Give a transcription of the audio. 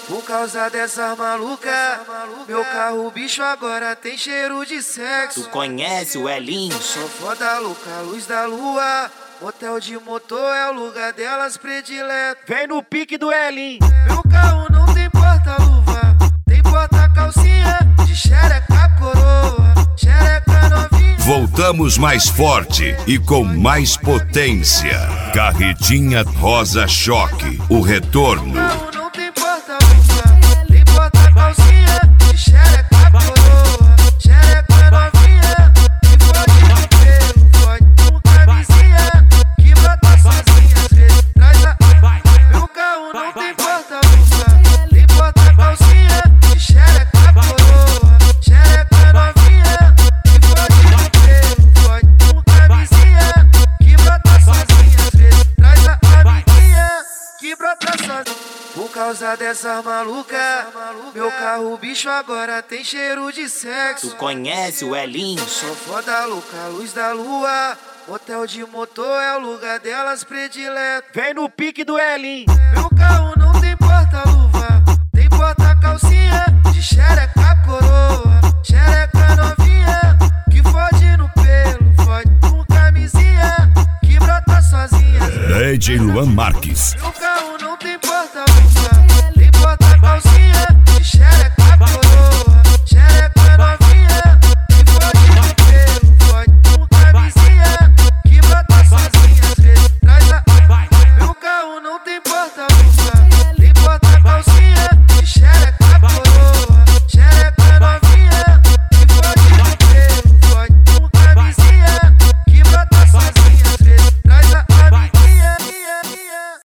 Por causa dessa maluca, meu carro bicho agora tem cheiro de sexo. Tu conhece o Elinho? Sou foda louca, luz da lua. Motel de motor é o lugar delas predileto. Vem no pique do Elinho. Meu carro não tem porta-luva, tem porta-calcinha de xereca coroa, xereca novinha. Voltamos mais forte e com mais potência. Carretinha Rosa Choque, o retorno. Meu carro não tem porta-luva, tem porta-calcinha de xereca coroa, xereca novinha. Que fode de pelo, fode com camisinha, que brota sozinha, às vezes traz a... Meu carro não tem porta-luva, tem porta-calcinha de xereca coroa, xereca novinha. Que fode de pelo, fode com camisinha, que brota sozinha, às vezes traz a amiguinha, que brota sozinha. Por causa dessa maluca, meu carro bicho agora tem cheiro de sexo. Tu conhece o Elinho? Sou foda louca, luz da lua. Motel de motor é o lugar delas predileto. Vem no pique do Elinho. Meu carro não tem porta-luva, tem porta-calcinha de xereca coroa, xereca novinha. Que fode no pelo, fode com camisinha, que brota sozinha. DJ Luan Marques. Meu carro não tem porta-luva,